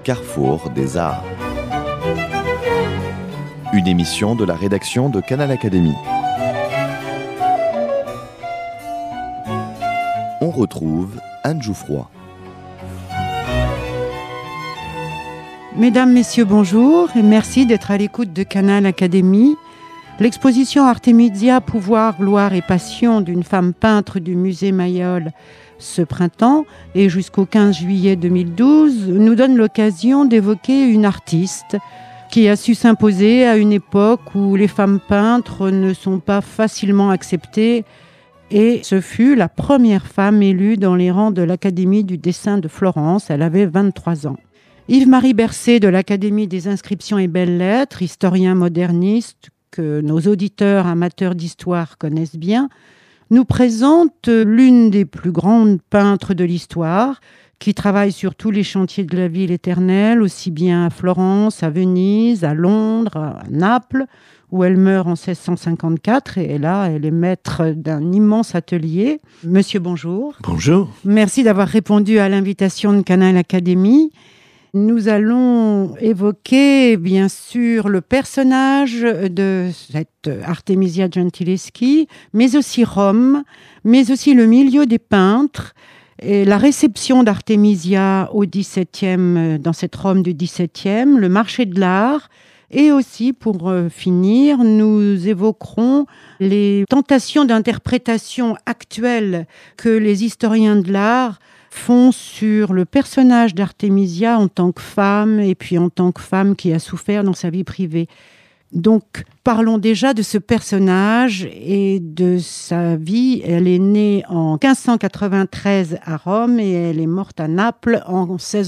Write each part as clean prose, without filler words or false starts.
carrefour des arts. Une émission de la rédaction de Canal Académie. On retrouve Anne Jouffroy. Mesdames, Messieurs, bonjour et merci d'être à l'écoute de Canal Académie. L'exposition Artemisia, pouvoir, gloire et passion d'une femme peintre du musée Mayol ce printemps et jusqu'au 15 juillet 2012 nous donne l'occasion d'évoquer une artiste qui a su s'imposer à une époque où les femmes peintres ne sont pas facilement acceptées, et ce fut la première femme élue dans les rangs de l'Académie du dessin de Florence. Elle avait 23 ans. Yves-Marie Bercé de l'Académie des inscriptions et belles-lettres, historien moderniste que nos auditeurs amateurs d'histoire connaissent bien, nous présente l'une des plus grandes peintres de l'histoire, qui travaille sur tous les chantiers de la ville éternelle, aussi bien à Florence, à Venise, à Londres, à Naples, où elle meurt en 1654, et là, elle est maître d'un immense atelier. Monsieur, bonjour. Bonjour. Merci d'avoir répondu à l'invitation de Canal Académie. Nous allons évoquer, bien sûr, le personnage de cette Artemisia Gentileschi, mais aussi Rome, mais aussi le milieu des peintres, et la réception d'Artemisia au XVIIe, dans cette Rome du XVIIe, le marché de l'art, et aussi, pour finir, nous évoquerons les tentations d'interprétation actuelles que les historiens de l'art font sur le personnage d'Artemisia en tant que femme, et puis en tant que femme qui a souffert dans sa vie privée. Donc, parlons déjà de ce personnage et de sa vie. Elle est née en 1593 à Rome et elle est morte à Naples en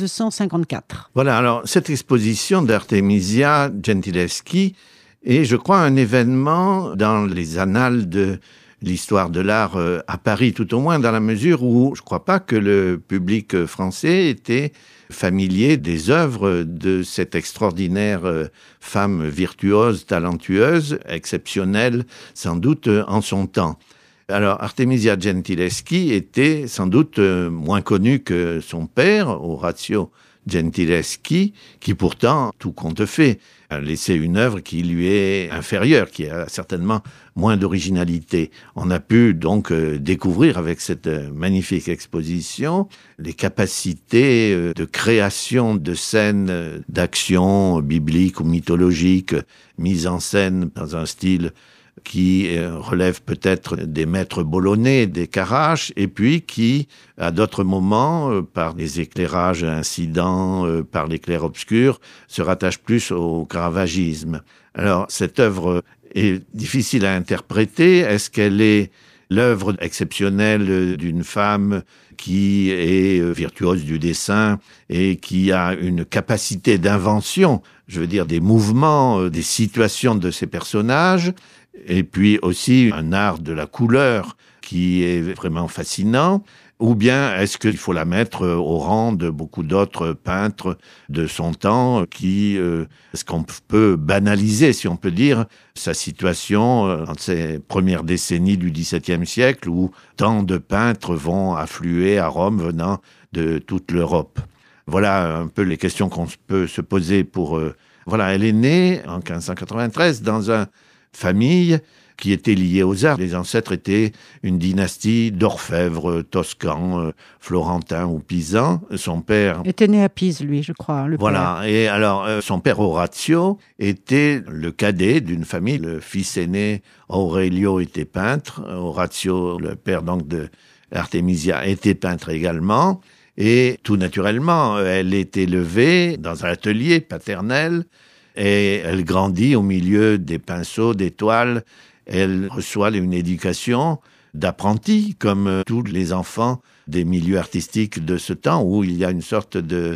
1654. Voilà, alors cette exposition d'Artemisia Gentileschi est, je crois, un événement dans les annales de l'histoire de l'art à Paris, tout au moins dans la mesure où je ne crois pas que le public français était familier des œuvres de cette extraordinaire femme virtuose, talentueuse, exceptionnelle sans doute en son temps. Alors Artemisia Gentileschi était sans doute moins connue que son père, Orazio Gentileschi, qui pourtant, tout compte fait, a laissé une œuvre qui lui est inférieure, qui a certainement moins d'originalité. On a pu donc découvrir avec cette magnifique exposition les capacités de création de scènes d'action bibliques ou mythologiques, mises en scène dans un style qui relève peut-être des maîtres bolonais, des Caraches, et puis qui, à d'autres moments, par des éclairages incidents, par l'éclair obscur, se rattache plus au caravagisme. Alors, cette œuvre est difficile à interpréter. Est-ce qu'elle est l'œuvre exceptionnelle d'une femme qui est virtuose du dessin et qui a une capacité d'invention, je veux dire des mouvements, des situations de ses personnages, et puis aussi un art de la couleur qui est vraiment fascinant, ou bien est-ce qu'il faut la mettre au rang de beaucoup d'autres peintres de son temps qui, est-ce qu'on peut banaliser, si on peut dire, sa situation dans ces premières décennies du XVIIe siècle où tant de peintres vont affluer à Rome venant de toute l'Europe. Voilà un peu les questions qu'on peut se poser pour... Voilà, elle est née en 1593 dans une famille qui était liée aux arts. Les ancêtres étaient une dynastie d'orfèvres toscans, florentins ou pisans. Son père... était né à Pise, lui, je crois. Voilà. Père. Et alors, son père Orazio était le cadet d'une famille. Le fils aîné, Aurelio, était peintre. Orazio, le père donc de Artemisia, était peintre également. Et tout naturellement, elle est élevée dans un atelier paternel et elle grandit au milieu des pinceaux, des toiles. Elle reçoit une éducation d'apprenti, comme tous les enfants des milieux artistiques de ce temps, où il y a une sorte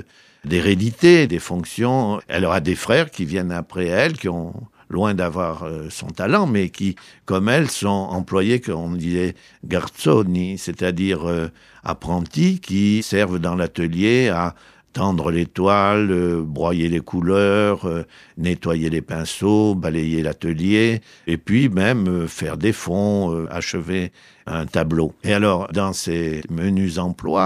d'hérédité, des fonctions. Elle aura des frères qui viennent après elle, qui ont loin d'avoir son talent, mais qui, comme elle, sont employés, comme on disait, garzoni, c'est-à-dire apprentis, qui servent dans l'atelier à tendre les toiles, broyer les couleurs, nettoyer les pinceaux, balayer l'atelier, et puis même faire des fonds, achever un tableau. Et alors, dans ces menus emplois,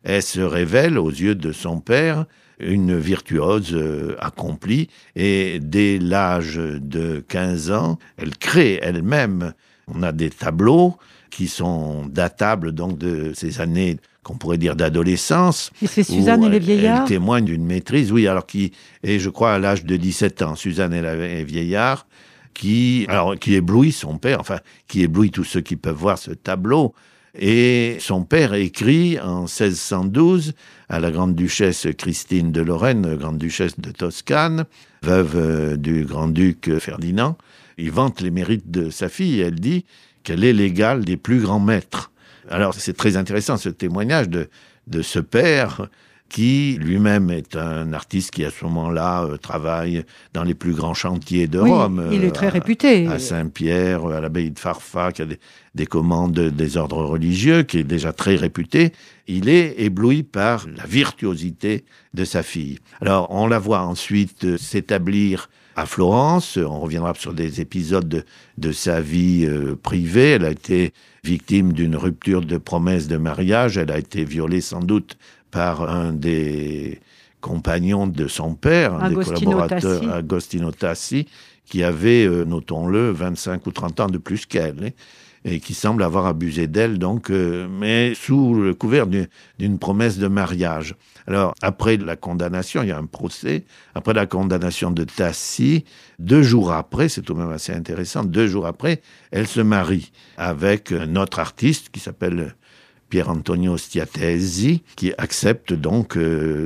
elle se révèle aux yeux de son père une virtuose accomplie, et dès l'âge de 15 ans, elle crée elle-même. On a des tableaux qui sont datables donc de ces années qu'on pourrait dire d'adolescence. Et c'est Suzanne et les vieillards. Elle témoigne d'une maîtrise, oui, alors qui est, je crois, à l'âge de 17 ans, Suzanne et les vieillards, qui éblouit son père, enfin, qui éblouit tous ceux qui peuvent voir ce tableau. Et son père écrit en 1612 à la grande-duchesse Christine de Lorraine, grande-duchesse de Toscane, veuve du grand-duc Ferdinand. Il vante les mérites de sa fille et elle dit qu'elle est l'égale des plus grands maîtres. Alors c'est très intéressant ce témoignage de ce père qui lui-même est un artiste qui à ce moment-là travaille dans les plus grands chantiers de Rome. Il est très réputé. À Saint-Pierre, à l'abbaye de Farfa, qui a des commandes des ordres religieux, qui est déjà très réputé. Il est ébloui par la virtuosité de sa fille. Alors on la voit ensuite s'établir à Florence. On reviendra sur des épisodes de sa vie privée. Elle a été victime d'une rupture de promesse de mariage. Elle a été violée sans doute par un des compagnons de son père, un des collaborateurs, Agostino Tassi, qui avait, notons-le, 25 ou 30 ans de plus qu'elle, et qui semble avoir abusé d'elle, donc, mais sous le couvert d'une promesse de mariage. Alors, après la condamnation, il y a un procès, après la condamnation de Tassi, 2 jours après, c'est tout de même assez intéressant, 2 jours après, elle se marie avec un autre artiste qui s'appelle Pier Antonio Stiatesi, qui accepte donc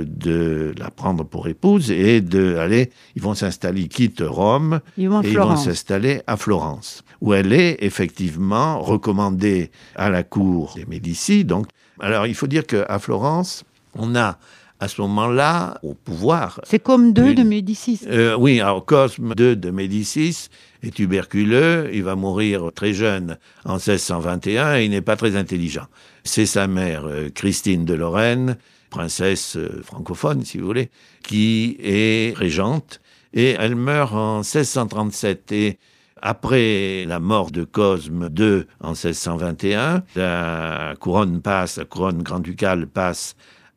de la prendre pour épouse et ils vont s'installer, ils quittent Rome ils vont s'installer à Florence, où elle est effectivement recommandée à la cour des Médicis. Donc, alors il faut dire qu'à Florence, on a à ce moment-là, au pouvoir... C'est comme de Médicis. Oui, alors Cosme II de Médicis est tuberculeux, il va mourir très jeune en 1621 et il n'est pas très intelligent. C'est sa mère, Christine de Lorraine, princesse francophone, si vous voulez, qui est régente, et elle meurt en 1637. Et après la mort de Cosme II en 1621, la couronne grand-ducale passe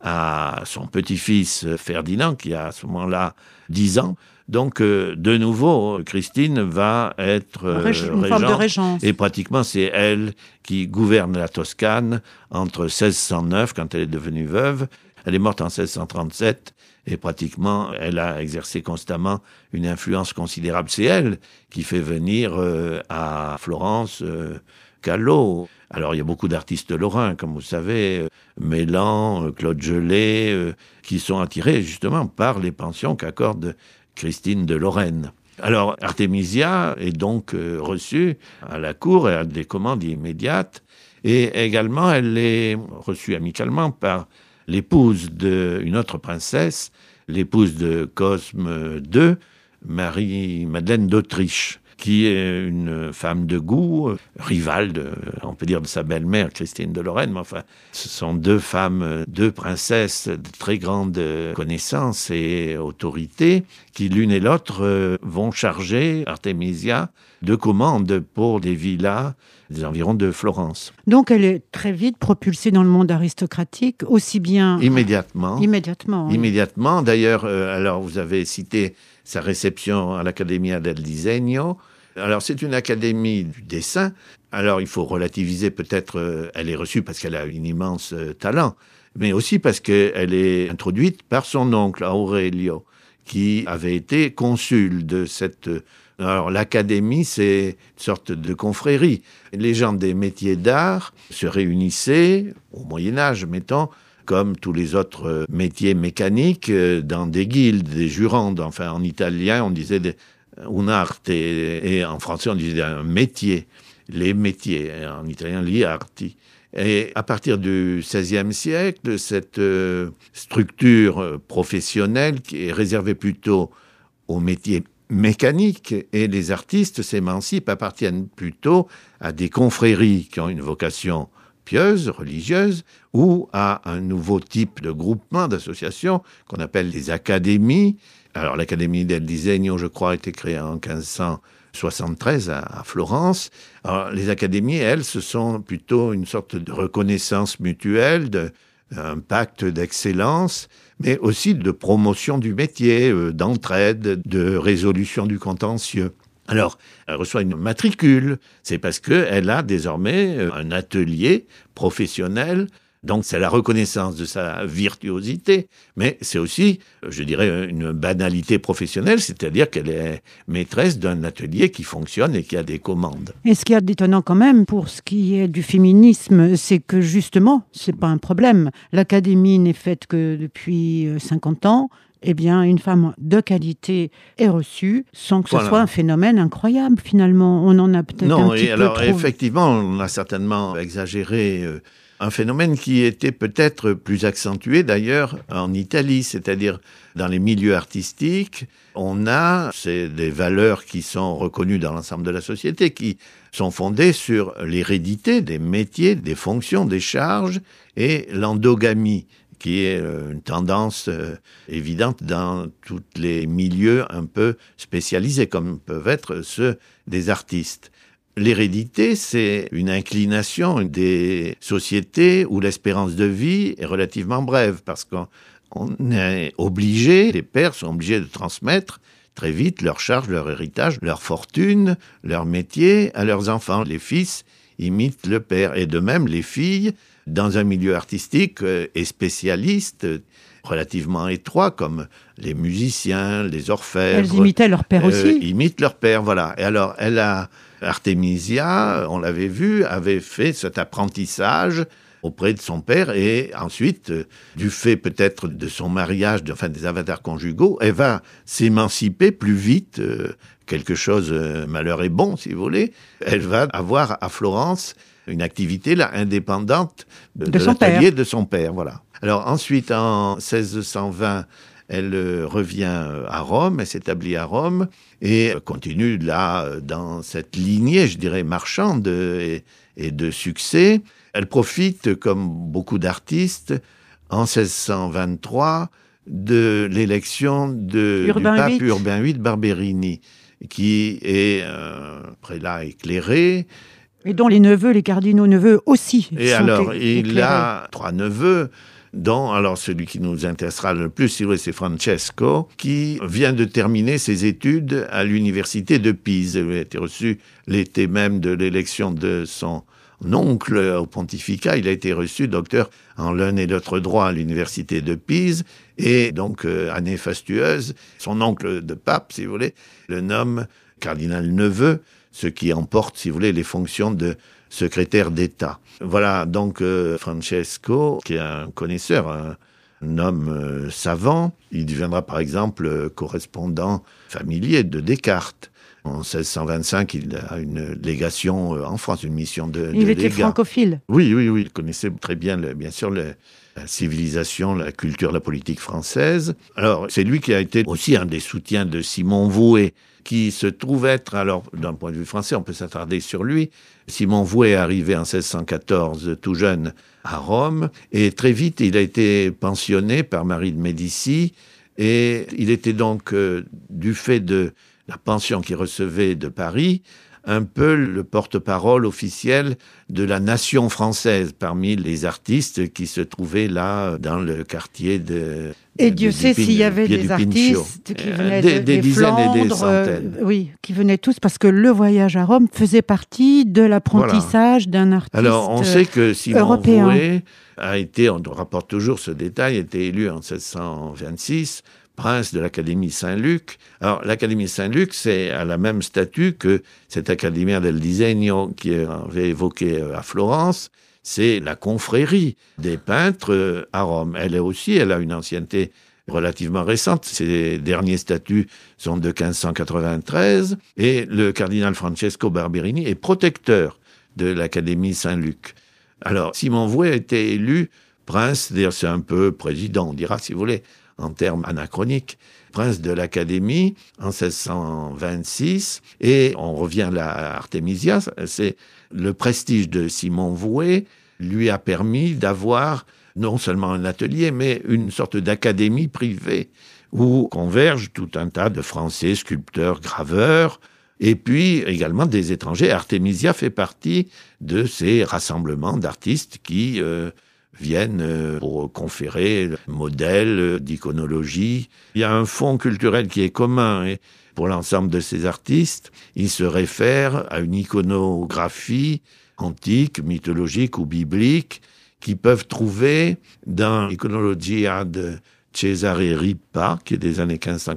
à son petit-fils Ferdinand, qui a à ce moment-là 10 ans. Donc, de nouveau, Christine va être régente. Et pratiquement, c'est elle qui gouverne la Toscane entre 1609, quand elle est devenue veuve. Elle est morte en 1637. Et pratiquement, elle a exercé constamment une influence considérable. C'est elle qui fait venir à Florence Callot. Alors, il y a beaucoup d'artistes lorrains, comme vous savez, Mélan, Claude Gelée, qui sont attirés justement par les pensions qu'accorde Christine de Lorraine. Alors, Artemisia est donc reçue à la cour et a des commandes immédiates. Et également, elle est reçue amicalement par l'épouse d'une autre princesse, l'épouse de Cosme II, Marie-Madeleine d'Autriche, qui est une femme de goût, rivale, on peut dire, de sa belle-mère, Christine de Lorraine. Mais enfin, ce sont 2 femmes, 2 princesses de très grande connaissance et autorité, qui l'une et l'autre vont charger Artemisia de commandes pour des villas des environs de Florence. Donc elle est très vite propulsée dans le monde aristocratique, aussi bien... Immédiatement. Oui. Immédiatement. D'ailleurs, alors vous avez cité sa réception à l'Accademia del Disegno. Alors, c'est une académie du dessin. Alors, il faut relativiser peut-être, elle est reçue parce qu'elle a un immense talent, mais aussi parce qu'elle est introduite par son oncle, Aurelio, qui avait été consul de cette... Alors, l'académie, c'est une sorte de confrérie. Les gens des métiers d'art se réunissaient, au Moyen-Âge, mettons, comme tous les autres métiers mécaniques, dans des guildes, des jurandes. Enfin, en italien, on disait un'arte, et en français, on disait un métier. Les métiers, en italien, gli arti. Et à partir du XVIe siècle, cette structure professionnelle qui est réservée plutôt aux métiers mécaniques, et les artistes s'émancipent, appartiennent plutôt à des confréries qui ont une vocation pieuse, religieuse, ou à un nouveau type de groupement, d'association qu'on appelle les académies. Alors l'Académie del Disegno, je crois, a été créée en 1573 à Florence. Alors, les académies, elles, ce sont plutôt une sorte de reconnaissance mutuelle, un pacte d'excellence, mais aussi de promotion du métier, d'entraide, de résolution du contentieux. Alors, elle reçoit une matricule, c'est parce qu'elle a désormais un atelier professionnel. Donc, c'est la reconnaissance de sa virtuosité, mais c'est aussi, je dirais, une banalité professionnelle, c'est-à-dire qu'elle est maîtresse d'un atelier qui fonctionne et qui a des commandes. Et ce qu'il y a d'étonnant quand même pour ce qui est du féminisme, c'est que justement, c'est pas un problème. L'Académie n'est faite que depuis 50 ans. Eh bien, une femme de qualité est reçue sans que ce soit un phénomène incroyable, finalement. On en a peut-être un petit peu trop. Effectivement, on a certainement exagéré un phénomène qui était peut-être plus accentué d'ailleurs en Italie, c'est-à-dire dans les milieux artistiques, c'est des valeurs qui sont reconnues dans l'ensemble de la société, qui sont fondées sur l'hérédité des métiers, des fonctions, des charges et l'endogamie, qui est une tendance évidente dans tous les milieux un peu spécialisés, comme peuvent être ceux des artistes. L'hérédité, c'est une inclination des sociétés où l'espérance de vie est relativement brève, parce qu'on est obligé, les pères sont obligés de transmettre très vite leurs charges, leur héritage, leur fortune, leur métier à leurs enfants. Les fils imitent le père, et de même les filles, dans un milieu artistique et spécialiste, relativement étroit, comme les musiciens, les orfèvres. Elles imitaient leur père aussi. Imitent leur père, voilà. Et alors, Artémisia, on l'avait vu, avait fait cet apprentissage auprès de son père, et ensuite, du fait peut-être de son mariage, des avatars conjugaux, elle va s'émanciper plus vite, quelque chose, malheur est bon, si vous voulez. Elle va avoir à Florence une activité là indépendante de l'atelier de son père, voilà. Alors ensuite, en 1620, elle revient à Rome, elle s'établit à Rome et continue là dans cette lignée, je dirais, marchande et de succès. Elle profite, comme beaucoup d'artistes, en 1623, de l'élection du pape Urbain VIII Barberini, qui est un prélat éclairé. Et dont les neveux, les cardinaux neveux aussi. Et alors, il a 3 neveux, dont, alors celui qui nous intéressera le plus, c'est Francesco, qui vient de terminer ses études à l'université de Pise. Il a été reçu l'été même de l'élection de son oncle au pontificat. Il a été reçu docteur en l'un et l'autre droit à l'université de Pise. Et donc, année fastueuse, son oncle de pape, si vous voulez, le nomme cardinal neveu, ce qui emporte, si vous voulez, les fonctions de secrétaire d'État. Voilà, donc Francesco, qui est un connaisseur, un homme savant, il deviendra par exemple correspondant familier de Descartes. En 1625, il a une légation en France, une mission de légat. Il était francophile. Oui, il connaissait très bien, bien sûr, la civilisation, la culture, la politique française. Alors, c'est lui qui a été aussi un des soutiens de Simon Vouet, qui se trouve être, alors, d'un point de vue français, on peut s'attarder sur lui. Simon Vouet est arrivé en 1614, tout jeune, à Rome, et très vite, il a été pensionné par Marie de Médicis, et il était donc, du fait de la pension qu'il recevait de Paris, un peu le porte-parole officiel de la nation française parmi les artistes qui se trouvaient là dans le quartier de... Et Dieu sait s'il y avait des artistes qui venaient des dizaines Flandres, et des centaines. Oui, qui venaient tous parce que le voyage à Rome faisait partie de l'apprentissage d'un artiste européen. Alors on sait que Simon Vouet a été, on rapporte toujours ce détail, a été élu en 1626 prince de l'Académie Saint-Luc. Alors, l'Académie Saint-Luc, c'est à la même statut que cette Accademia del Disegno qui avait évoqué à Florence. C'est la confrérie des peintres à Rome. Elle a une ancienneté relativement récente. Ses derniers statuts sont de 1593. Et le cardinal Francesco Barberini est protecteur de l'Académie Saint-Luc. Alors, Simon Vouet a été élu prince, d'ailleurs c'est un peu président, on dira si vous voulez, en termes anachroniques, prince de l'Académie en 1626. Et on revient là à Artémisia, c'est le prestige de Simon Vouet lui a permis d'avoir non seulement un atelier, mais une sorte d'académie privée où convergent tout un tas de Français, sculpteurs, graveurs, et puis également des étrangers. Artémisia fait partie de ces rassemblements d'artistes qui viennent pour conférer le modèle d'iconologie. Il y a un fond culturel qui est commun et pour l'ensemble de ces artistes. Ils se réfèrent à une iconographie antique, mythologique ou biblique qu'ils peuvent trouver dans l'Iconologia de Cesare Ripa, qui est des années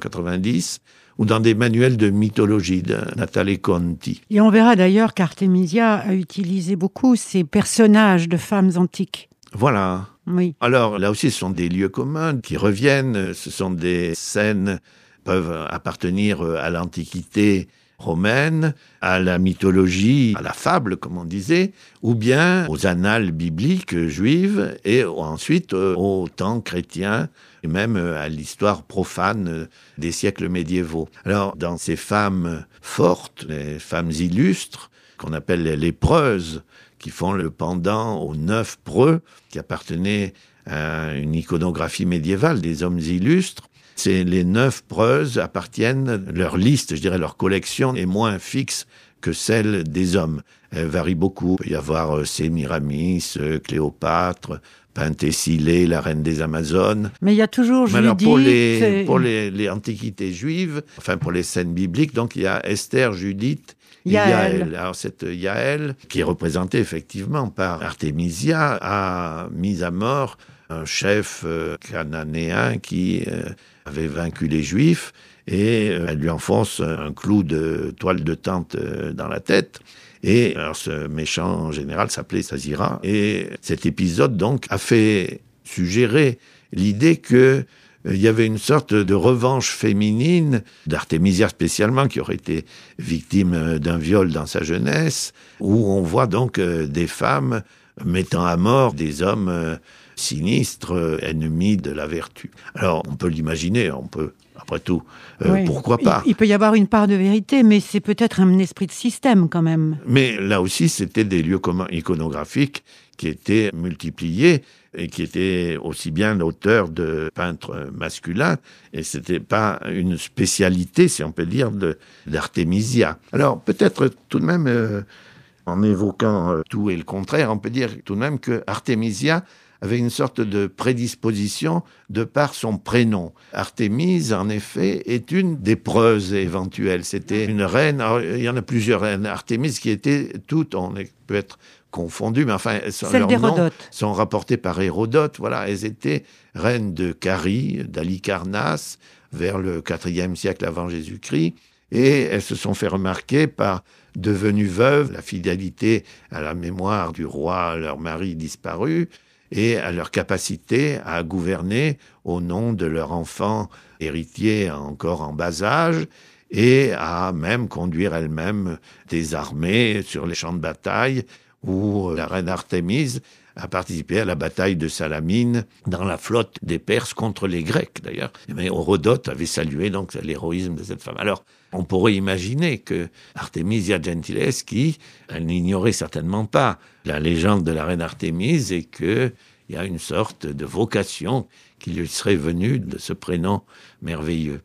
1590, ou dans des manuels de mythologie de Natale Conti. Et on verra d'ailleurs qu'Artemisia a utilisé beaucoup ces personnages de femmes antiques. Voilà. Oui. Alors là aussi, ce sont des lieux communs qui reviennent. Ce sont des scènes qui peuvent appartenir à l'Antiquité romaine, à la mythologie, à la fable, comme on disait, ou bien aux annales bibliques juives et ensuite au temps chrétien et même à l'histoire profane des siècles médiévaux. Alors, dans ces femmes fortes, les femmes illustres, qu'on appelle les lépreuses, qui font le pendant aux 9 preux, qui appartenaient à une iconographie médiévale des hommes illustres. Les 9 preuses appartiennent, leur liste, je dirais leur collection, est moins fixe que celle des hommes. Elle varie beaucoup. Il peut y avoir Sémiramis, Cléopâtre, Penthésilée, la reine des Amazones. Mais il y a toujours Judith. Alors pour les antiquités juives, enfin pour les scènes bibliques, donc il y a Esther, Judith, Yaël. Alors cette Yaël, qui est représentée effectivement par Artemisia, a mis à mort un chef cananéen qui avait vaincu les Juifs et elle lui enfonce un clou de toile de tente dans la tête. Et alors ce méchant général s'appelait Sazira. Et cet épisode donc a fait suggérer l'idée que il y avait une sorte de revanche féminine, d'Artemisia spécialement, qui aurait été victime d'un viol dans sa jeunesse, où on voit donc des femmes mettant à mort des hommes sinistres, ennemis de la vertu. Alors, on peut l'imaginer, on peut, après tout, oui. Pourquoi pas. Il peut y avoir une part de vérité, mais c'est peut-être un esprit de système quand même. Mais là aussi, c'était des lieux communs iconographiques qui étaient multipliés et qui étaient aussi bien l'auteur de peintres masculins, et c'était pas une spécialité, si on peut dire, d'Artemisia. Alors, peut-être tout de même, en évoquant tout et le contraire, on peut dire tout de même que Artemisia avait une sorte de prédisposition de par son prénom. Artémise, en effet, est une des preuses éventuelles. C'était une reine, alors, il y en a plusieurs reines. Artémise qui étaient toutes, peut être confondues, mais enfin, leurs noms sont rapportés par Hérodote. Voilà, elles étaient reines de Carie, d'Halicarnasse, vers le IVe siècle avant Jésus-Christ, et elles se sont fait remarquer par devenues veuves, la fidélité à la mémoire du roi, leur mari disparu, et à leur capacité à gouverner au nom de leur enfant héritier encore en bas âge, et à même conduire elle-même des armées sur les champs de bataille, où la reine Artémise a participé à la bataille de Salamine dans la flotte des Perses contre les Grecs, d'ailleurs. Mais Hérodote avait salué donc l'héroïsme de cette femme. Alors, on pourrait imaginer que Artemisia Gentileschi, elle n'ignorait certainement pas la légende de la reine Artémise et qu'il y a une sorte de vocation qui lui serait venue de ce prénom merveilleux.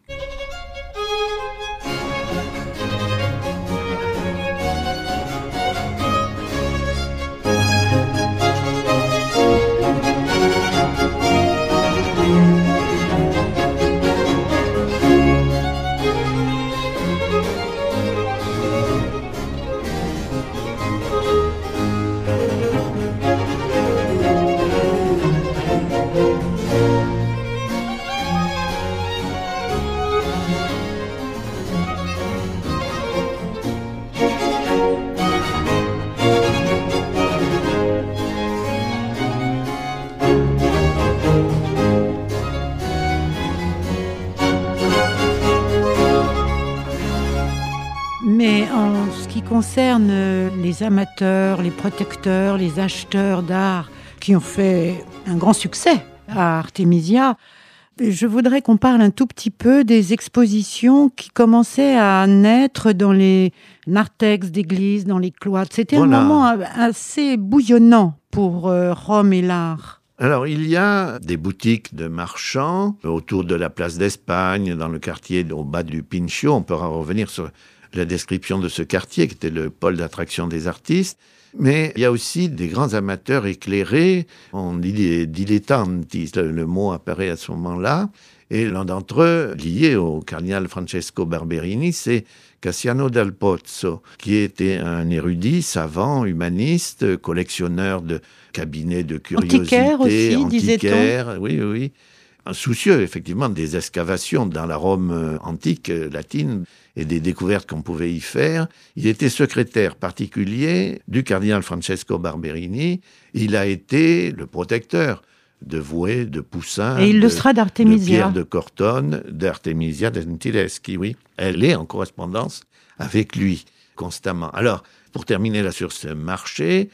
Mais en ce qui concerne les amateurs, les protecteurs, les acheteurs d'art qui ont fait un grand succès à Artemisia, je voudrais qu'on parle un tout petit peu des expositions qui commençaient à naître dans les narthex d'église, dans les cloîtres. C'était un moment assez bouillonnant pour Rome et l'art. Alors, il y a des boutiques de marchands autour de la place d'Espagne, dans le quartier au bas du Pincio. On pourra revenir sur la description de ce quartier, qui était le pôle d'attraction des artistes. Mais il y a aussi des grands amateurs éclairés, on dit des dilettanti, le mot apparaît à ce moment-là, et l'un d'entre eux, lié au cardinal Francesco Barberini, c'est Cassiano dal Pozzo, qui était un érudit, savant, humaniste, collectionneur de cabinets de curiosités. Antiquaire aussi, disait-on. Oui. Soucieux, effectivement, des excavations dans la Rome antique, latine, et des découvertes qu'on pouvait y faire. Il était secrétaire particulier du cardinal Francesco Barberini. Il a été le protecteur de Vouet, de Poussin, et il le sera d'Artemisia. De Pierre de Cortone, d'Artemisia Gentileschi, oui. Elle est en correspondance avec lui, constamment. Alors, pour terminer là sur ce marché,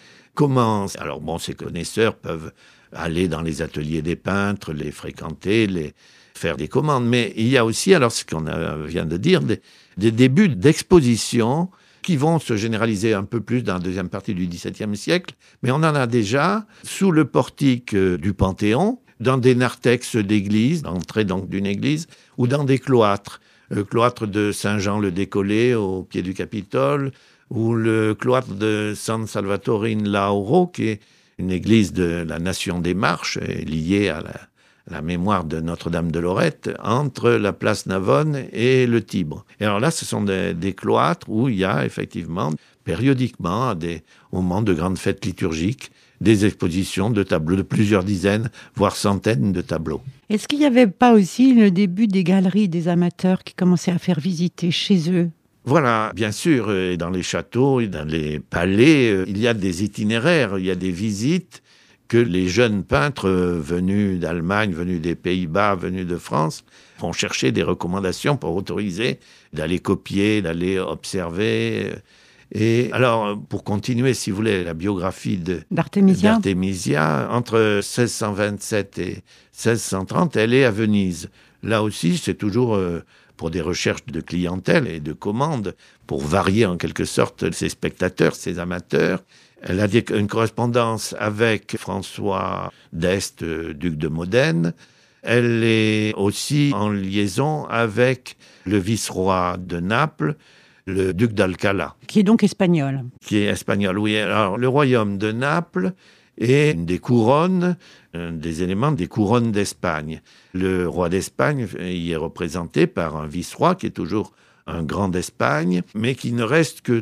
alors bon, ces connaisseurs peuvent aller dans les ateliers des peintres, les fréquenter, faire des commandes. Mais il y a aussi, alors ce qu'on vient de dire, des débuts d'exposition qui vont se généraliser un peu plus dans la deuxième partie du XVIIe siècle. Mais on en a déjà sous le portique du Panthéon, dans des narthex d'églises, d'entrée donc d'une église, ou dans des cloîtres. Le cloître de Saint-Jean-le-Décollé au pied du Capitole, ou le cloître de San Salvatore in Lauro, qui est une église de la Nation des Marches, liée à la mémoire de Notre-Dame de Lorette, entre la place Navone et le Tibre. Et alors là, ce sont des cloîtres où il y a effectivement, périodiquement, à des moments de grandes fêtes liturgiques, des expositions de tableaux, de plusieurs dizaines, voire centaines de tableaux. Est-ce qu'il n'y avait pas aussi le début des galeries des amateurs qui commençaient à faire visiter chez eux ? Voilà, bien sûr, et dans les châteaux et dans les palais, il y a des itinéraires, il y a des visites que les jeunes peintres venus d'Allemagne, venus des Pays-Bas, venus de France, vont chercher des recommandations pour autoriser d'aller copier, d'aller observer. Et alors, pour continuer, si vous voulez, la biographie d'Artemisia, entre 1627 et 1630, elle est à Venise. Là aussi, c'est toujours pour des recherches de clientèle et de commandes, pour varier en quelque sorte ses spectateurs, ses amateurs. Elle a une correspondance avec François d'Este, duc de Modène. Elle est aussi en liaison avec le vice-roi de Naples, le duc d'Alcala. Qui est donc espagnol. Qui est espagnol, oui. Alors, le royaume de Naples est une des couronnes, des éléments des couronnes d'Espagne. Le roi d'Espagne y est représenté par un vice-roi qui est toujours un grand d'Espagne, mais qui ne reste que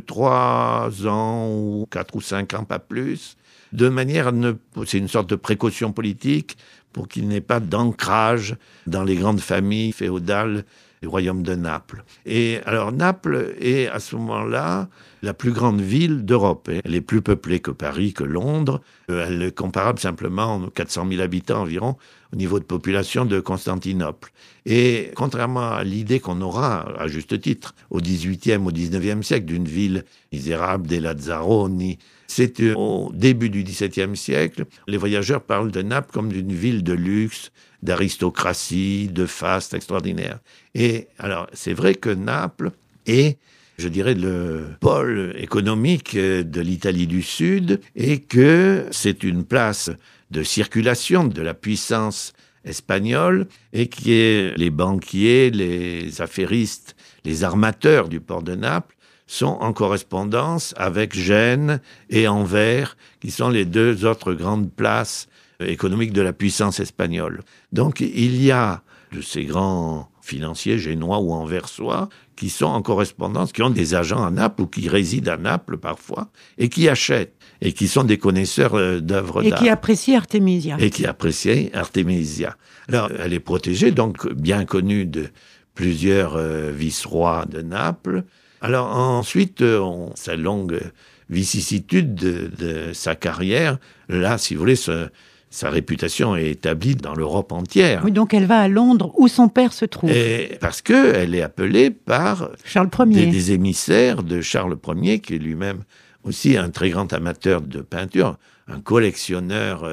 3 ans ou 4 ou 5 ans, pas plus, de manière c'est une sorte de précaution politique pour qu'il n'ait pas d'ancrage dans les grandes familles féodales du royaume de Naples. Et alors Naples est à ce moment-là la plus grande ville d'Europe. Elle est plus peuplée que Paris, que Londres. Elle est comparable simplement aux 400 000 habitants environ au niveau de population de Constantinople. Et contrairement à l'idée qu'on aura, à juste titre, au XVIIIe, au XIXe siècle, d'une ville misérable, des Lazzaroni, c'est au début du XVIIe siècle, les voyageurs parlent de Naples comme d'une ville de luxe, d'aristocratie, de faste extraordinaire. Et alors, c'est vrai que Naples est, je dirais, le pôle économique de l'Italie du Sud et que c'est une place de circulation de la puissance espagnole et qui est les banquiers, les affairistes, les armateurs du port de Naples sont en correspondance avec Gênes et Anvers, qui sont les 2 autres grandes places économiques de la puissance espagnole. Donc il y a de ces grands financiers génois ou anversois qui sont en correspondance, qui ont des agents à Naples ou qui résident à Naples parfois et qui achètent et qui sont des connaisseurs d'œuvres d'art. Et qui apprécient Artemisia. Et qui apprécient Artemisia. Alors elle est protégée, donc bien connue de plusieurs vice-rois de Naples. Alors ensuite, sa longue vicissitude de sa carrière, là, si vous voulez, sa réputation est établie dans l'Europe entière. Oui, donc elle va à Londres, où son père se trouve. Et parce qu'elle est appelée par Charles Ier. Des émissaires de Charles Ier, qui est lui-même aussi un très grand amateur de peinture, un collectionneur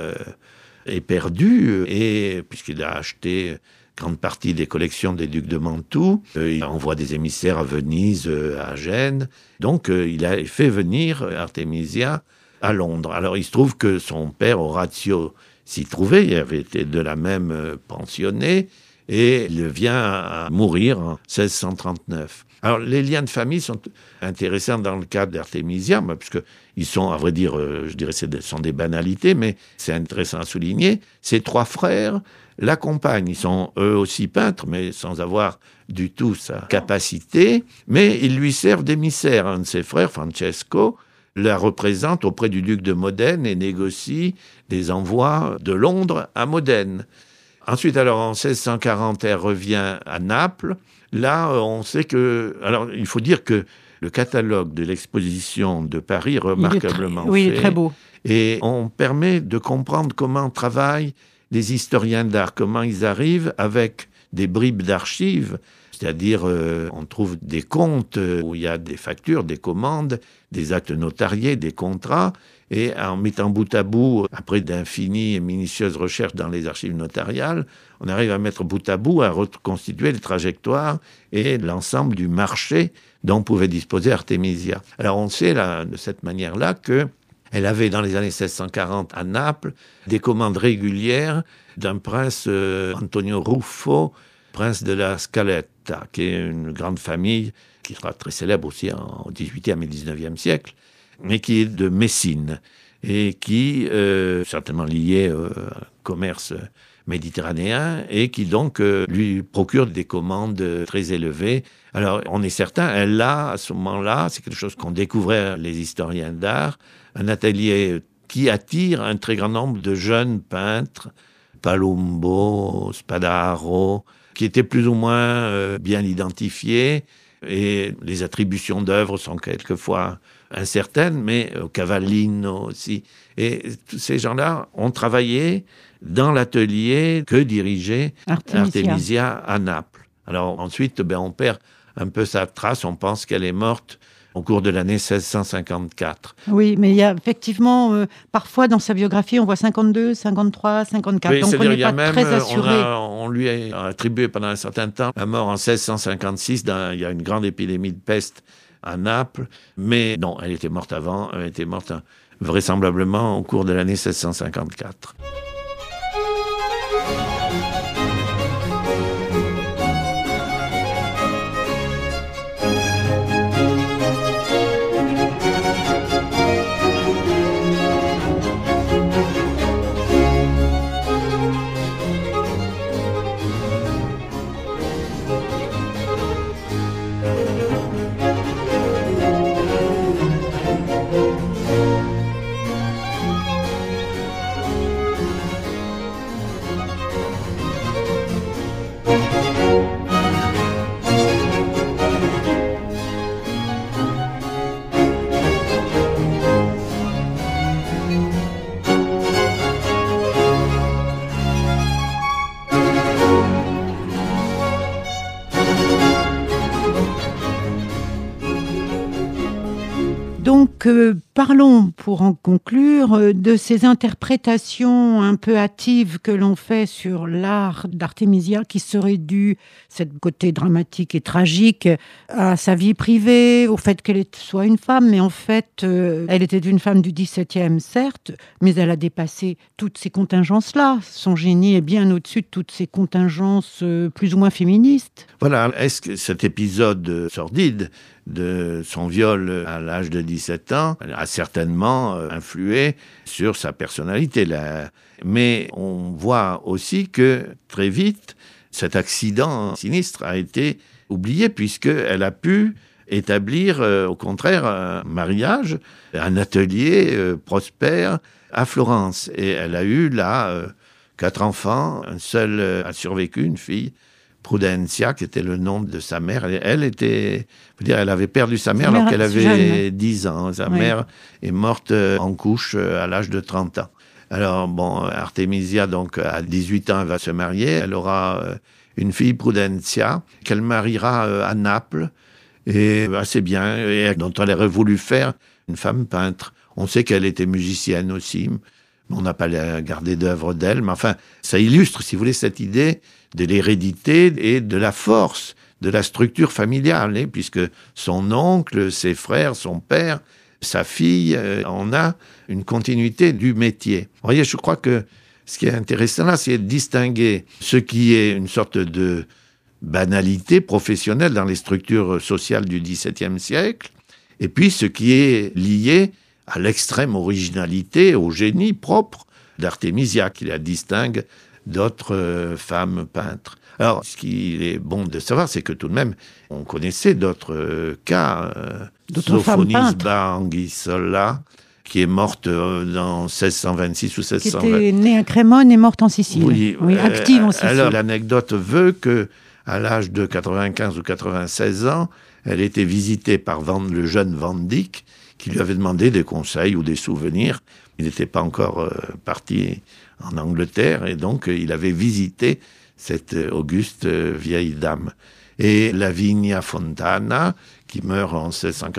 éperdu, et puisqu'il a acheté grande partie des collections des ducs de Mantoue, il envoie des émissaires à Venise, à Gênes, donc il a fait venir Artemisia à Londres. Alors il se trouve que son père, Orazio, s'y trouvait, il avait été de la même pensionnée, et il vient à mourir en 1639. Alors, les liens de famille sont intéressants dans le cas d'Artémisia, puisqu'ils sont, à vrai dire, je dirais, sont des banalités, mais c'est intéressant à souligner. Ses 3 frères l'accompagnent. Ils sont eux aussi peintres, mais sans avoir du tout sa capacité. Mais ils lui servent d'émissaire. Un de ses frères, Francesco, la représente auprès du duc de Modène et négocie des envois de Londres à Modène. Ensuite, alors, en 1640, elle revient à Naples. Là, on sait que... Alors, il faut dire que le catalogue de l'exposition de Paris est remarquablement fait. Oui, il est très beau. Et on permet de comprendre comment travaillent les historiens d'art, comment ils arrivent avec des bribes d'archives, c'est-à-dire on trouve des comptes où il y a des factures, des commandes, des actes notariés, des contrats, et en mettant bout à bout, après d'infinies et minutieuses recherches dans les archives notariales, on arrive à mettre bout à bout, à reconstituer les trajectoires et l'ensemble du marché dont pouvait disposer Artémisia. Alors on sait là, de cette manière-là qu'elle avait dans les années 1640 à Naples des commandes régulières d'un prince Antonio Ruffo, prince de la Scaletta, qui est une grande famille qui sera très célèbre aussi au XVIIIe et XIXe siècle, mais qui est de Messine et qui certainement lié au commerce méditerranéen et qui donc lui procure des commandes très élevées. Alors on est certain, elle a à ce moment-là, c'est quelque chose qu'ont découvert les historiens d'art, un atelier qui attire un très grand nombre de jeunes peintres, Palumbo, Spadaro, qui étaient plus ou moins bien identifiés, et les attributions d'œuvres sont quelquefois incertaines, mais Cavallino aussi. Et tous ces gens-là ont travaillé dans l'atelier que dirigeait Artémisia à Naples. Alors ensuite, on perd un peu sa trace, on pense qu'elle est morte au cours de l'année 1654. Oui, mais il y a effectivement, parfois dans sa biographie, on voit 52, 53, 54, oui, donc on n'est pas même, très assuré. On lui a attribué pendant un certain temps la mort en 1656, il y a une grande épidémie de peste à Naples, mais non, elle était morte avant, elle était morte vraisemblablement au cours de l'année 1654. Donc, parlons, pour en conclure, de ces interprétations un peu hâtives que l'on fait sur l'art d'Artémisia, qui serait dû, cette côté dramatique et tragique, à sa vie privée, au fait qu'elle soit une femme, mais en fait, elle était une femme du XVIIe, certes, mais elle a dépassé toutes ces contingences-là. Son génie est bien au-dessus de toutes ces contingences plus ou moins féministes. Voilà, est-ce que cet épisode sordide de son viol à l'âge de 17 ans a certainement influé sur sa personnalité. Mais on voit aussi que très vite, cet accident sinistre a été oublié puisqu'elle a pu établir au contraire un mariage, un atelier prospère à Florence. Et elle a eu là 4 enfants, un seul a survécu, une fille, Prudencia, qui était le nom de sa mère. Elle avait perdu sa mère alors qu'elle avait 10 ans. Sa mère est morte en couche à l'âge de 30 ans. Alors, Artémisia, donc, à 18 ans, elle va se marier. Elle aura une fille, Prudencia, qu'elle mariera à Naples, et assez bien, et dont elle aurait voulu faire une femme peintre. On sait qu'elle était musicienne aussi. On n'a pas gardé d'œuvre d'elle, mais enfin, ça illustre, si vous voulez, cette idée de l'hérédité et de la force de la structure familiale, puisque son oncle, ses frères, son père, sa fille, on a une continuité du métier. Vous voyez, je crois que ce qui est intéressant là, c'est de distinguer ce qui est une sorte de banalité professionnelle dans les structures sociales du XVIIe siècle, et puis ce qui est lié à l'extrême originalité, au génie propre d'Artémisia, qui la distingue d'autres femmes peintres. Alors, ce qu'il est bon de savoir, c'est que tout de même, on connaissait d'autres cas. Sophonis Anguissola, qui est morte en 1626 ou 1620. Qui était née à Crémone et morte en Sicile. Oui, active en Sicile. Alors, l'anecdote veut que, à l'âge de 95 ou 96 ans, elle était visitée par le jeune Van Dyck, qui lui avait demandé des conseils ou des souvenirs. Il n'était pas encore parti en Angleterre, et donc il avait visité cette auguste vieille dame. Et Lavinia Fontana, qui meurt en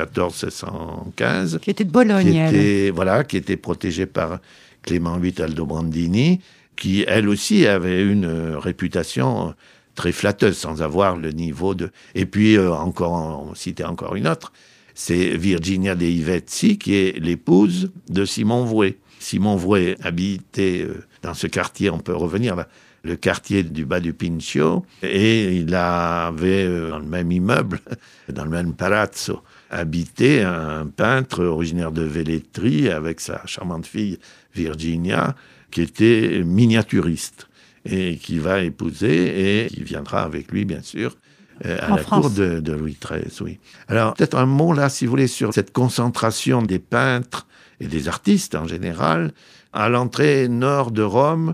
1614-1615... Qui était de Bologne, qui était protégée par Clément VIII Aldobrandini, qui, elle aussi, avait une réputation très flatteuse, sans avoir le niveau de... Et puis, on citait encore une autre, c'est Virginia dei Vezzi, qui est l'épouse de Simon Vouet. Simon Vouet habitait dans ce quartier, on peut revenir là, le quartier du bas du Pincio, et il avait dans le même immeuble, dans le même palazzo, habité un peintre originaire de Velletri avec sa charmante fille Virginia, qui était miniaturiste, et qui va épouser, et qui viendra avec lui, bien sûr, à la cour de Louis XIII, oui. Alors, peut-être un mot là, si vous voulez, sur cette concentration des peintres et des artistes en général. À l'entrée nord de Rome,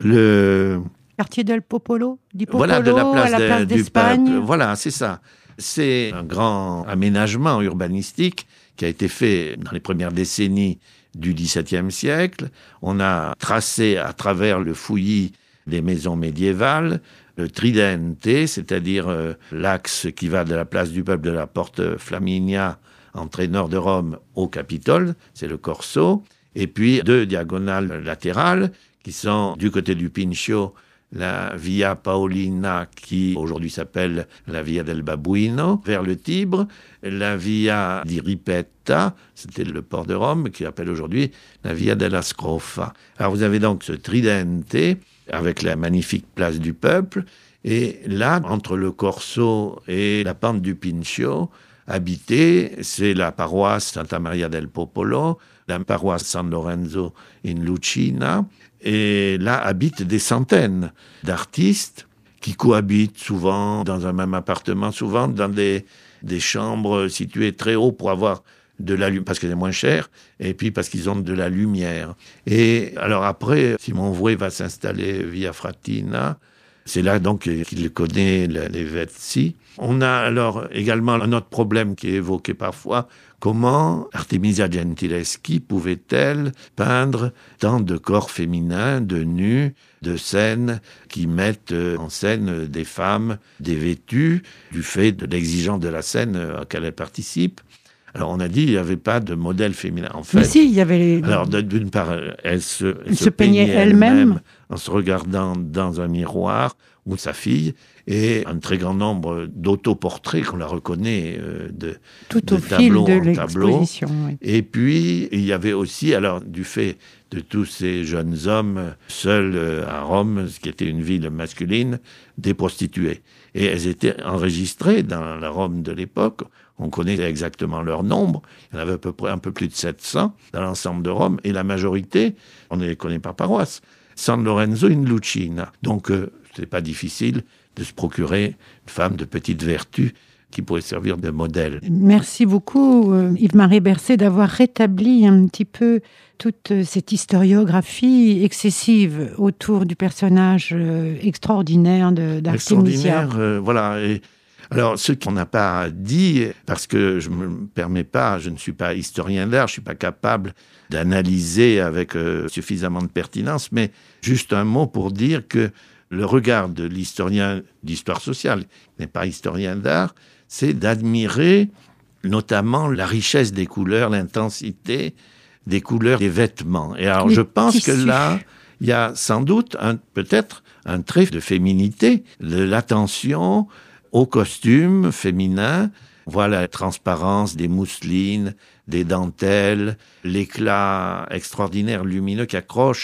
le quartier del Popolo, voilà, de la place, à la place d'Espagne. Du peuple. Voilà, c'est ça. C'est un grand aménagement urbanistique qui a été fait dans les premières décennies du XVIIe siècle. On a tracé à travers le fouillis des maisons médiévales le Tridente, c'est-à-dire l'axe qui va de la place du peuple de la porte Flaminia, entrée nord de Rome, au Capitole, c'est le Corso, et puis 2 diagonales latérales qui sont du côté du Pincio, la Via Paolina, qui aujourd'hui s'appelle la Via del Babuino, vers le Tibre, la Via di Ripetta, c'était le port de Rome, qui s'appelle aujourd'hui la Via della Scrofa. Alors vous avez donc ce Tridente, avec la magnifique place du peuple, et là, entre le Corso et la pente du Pincio, habité, c'est la paroisse Santa Maria del Popolo, la paroisse San Lorenzo in Lucina, et là habitent des centaines d'artistes qui cohabitent souvent dans un même appartement, souvent dans des chambres situées très haut pour avoir de la lumière, parce que c'est moins cher, et puis parce qu'ils ont de la lumière. Et alors après, Simon Vouet va s'installer via Fratina. C'est là donc qu'il connaît les Vezzi. On a alors également un autre problème qui est évoqué parfois. Comment Artemisia Gentileschi pouvait-elle peindre tant de corps féminins, de nus, de scènes qui mettent en scène des femmes dévêtues du fait de l'exigence de la scène à laquelle elle participe? Alors, on a dit qu'il n'y avait pas de modèle féminin. En fait, mais si, il y avait... Alors, d'une part, elle se peignait elle-même en se regardant dans un miroir, ou sa fille, et un très grand nombre d'autoportraits qu'on la reconnaît de tableau en tableau. Oui. Et puis, il y avait aussi, alors, du fait de tous ces jeunes hommes seuls à Rome, ce qui était une ville masculine, des prostituées. Et elles étaient enregistrées dans la Rome de l'époque. On connaît exactement leur nombre. Il y en avait à peu près un peu plus de 700 dans l'ensemble de Rome. Et la majorité, on ne les connaît par paroisse. San Lorenzo in Lucina. Donc, ce n'est pas difficile de se procurer une femme de petite vertu qui pourrait servir de modèle. Merci beaucoup, Yves-Marie Bercé, d'avoir rétabli un petit peu toute cette historiographie excessive autour du personnage extraordinaire d'Artemisia. Extraordinaire, voilà. Et alors, ce qu'on n'a pas dit, parce que je ne me permets pas, je ne suis pas historien d'art, je ne suis pas capable d'analyser avec suffisamment de pertinence, mais juste un mot pour dire que le regard de l'historien d'histoire sociale, qui n'est pas historien d'art, c'est d'admirer notamment la richesse des couleurs, l'intensité des couleurs des vêtements. Et alors, je pense que là, il y a sans doute peut-être un trait de féminité, de l'attention aux costumes féminins. Voilà la transparence des mousselines, des dentelles, l'éclat extraordinaire, lumineux qui accroche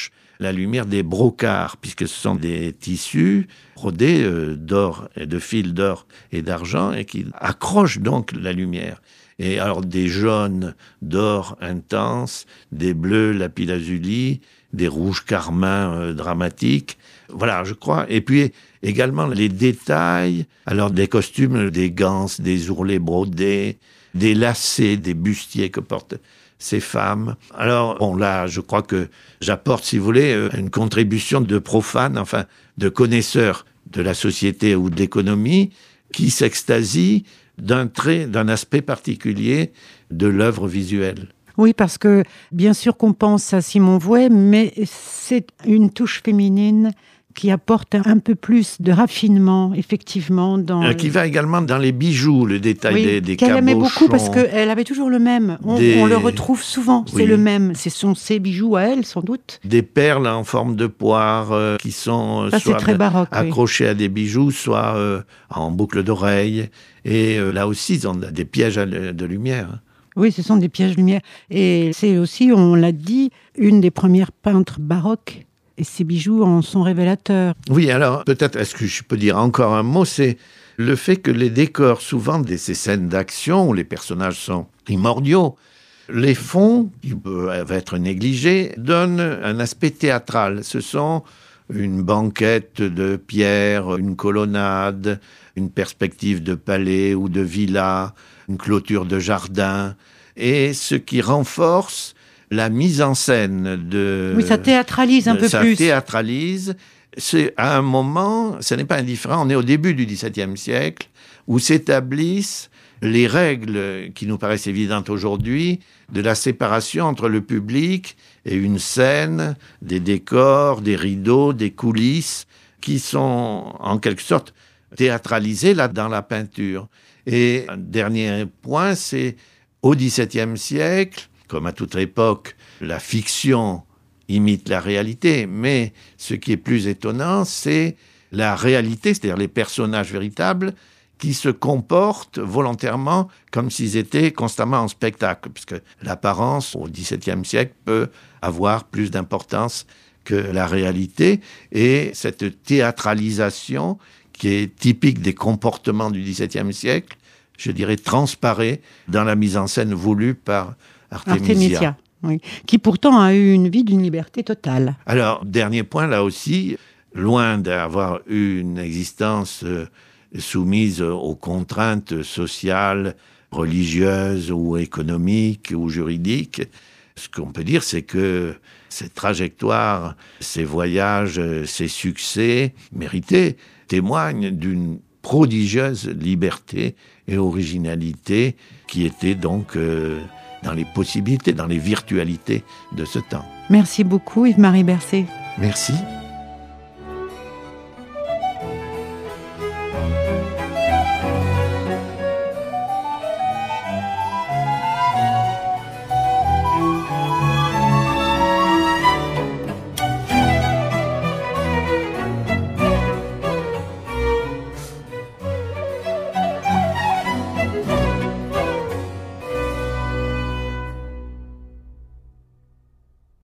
la lumière des brocarts, puisque ce sont des tissus brodés d'or et de fils d'or et d'argent et qui accrochent donc la lumière. Et alors des jaunes d'or intense, des bleus lapis-lazuli, des rouges carmin dramatiques. Voilà, je crois. Et puis également les détails, alors des costumes, des ganses, des ourlets brodés, des lacets, des bustiers que portent ces femmes. Alors, bon, là, je crois que j'apporte, si vous voulez, une contribution de profane, enfin, de connaisseurs de la société ou de l'économie, qui s'extasient d'un trait, d'un aspect particulier de l'œuvre visuelle. Oui, parce que, bien sûr qu'on pense à Simone Vouet, mais c'est une touche féminine qui apporte un peu plus de raffinement, effectivement. Qui va également dans les bijoux, le détail des qu'elle cabochons. aimait beaucoup parce qu'elle avait toujours le même. On le retrouve souvent, c'est le même. Ce sont ses bijoux à elle, sans doute. Des perles en forme de poire qui sont soit très baroque, accrochées à des bijoux, soit en boucle d'oreille. Et là aussi, ils ont des pièges de lumière. Oui, ce sont des pièges lumière. Et c'est aussi, on l'a dit, une des premières peintres baroques. Et ces bijoux en sont révélateurs. Oui, alors peut-être, est-ce que je peux dire encore un mot, c'est le fait que les décors, souvent de ces scènes d'action où les personnages sont primordiaux, les fonds, qui peuvent être négligés, donnent un aspect théâtral. Ce sont une banquette de pierre, une colonnade, une perspective de palais ou de villa, une clôture de jardin, et ce qui renforce la mise en scène de... Oui, ça théâtralise un peu plus. Ça théâtralise. C'est, à un moment, ce n'est pas indifférent, on est au début du XVIIe siècle, où s'établissent les règles qui nous paraissent évidentes aujourd'hui de la séparation entre le public et une scène, des décors, des rideaux, des coulisses, qui sont en quelque sorte théâtralisés là dans la peinture. Et un dernier point, c'est au XVIIe siècle, comme à toute époque, la fiction imite la réalité, mais ce qui est plus étonnant, c'est la réalité, c'est-à-dire les personnages véritables qui se comportent volontairement comme s'ils étaient constamment en spectacle, puisque l'apparence au XVIIe siècle peut avoir plus d'importance que la réalité, et cette théâtralisation qui est typique des comportements du XVIIe siècle, je dirais, transparaît dans la mise en scène voulue par Artemisia. Oui, qui pourtant a eu une vie d'une liberté totale. Alors, dernier point, là aussi, loin d'avoir eu une existence soumise aux contraintes sociales, religieuses ou économiques ou juridiques, ce qu'on peut dire, c'est que cette trajectoire, ces voyages, ces succès mérités témoignent d'une prodigieuse liberté et originalité qui était donc dans les possibilités, dans les virtualités de ce temps. Merci beaucoup Yves-Marie Bercé. Merci.